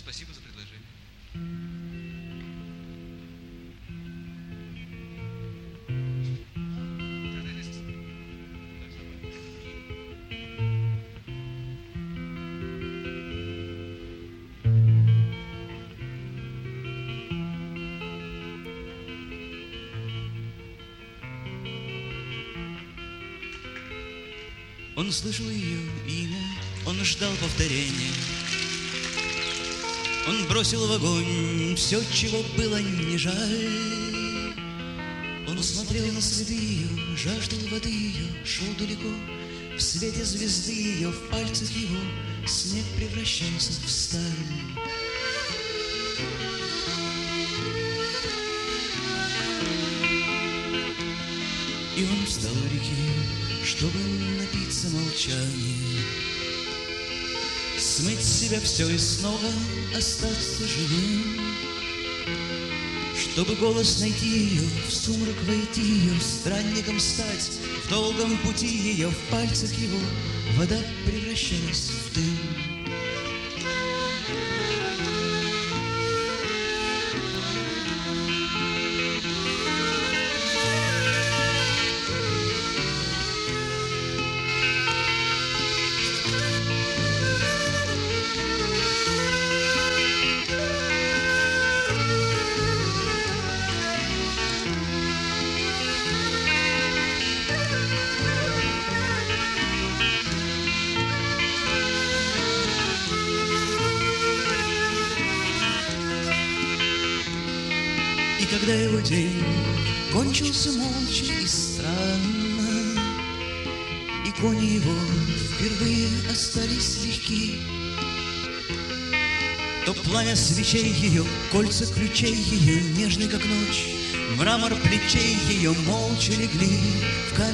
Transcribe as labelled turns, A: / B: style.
A: спасибо за предложение.
B: Он слышал ее имя, он ждал повторения. Он бросил в огонь все, чего было не жаль. Он смотрел на следы ее, жаждал воды ее, шел далеко. В свете звезды ее, в пальцах его снег превращался в сталь. И он встал у реки, чтобы напиться молчания, смыть с себя все и снова остаться живым, чтобы голос найти ее, в сумрак войти ее, странником стать, в долгом пути ее, в пальцах его вода превращалась в дым. И когда его день кончился молча и странно, и кони его впервые остались легки, то пламя свечей ее, кольца ключей ее, нежный как ночь, мрамор плечей ее молча легли в камень.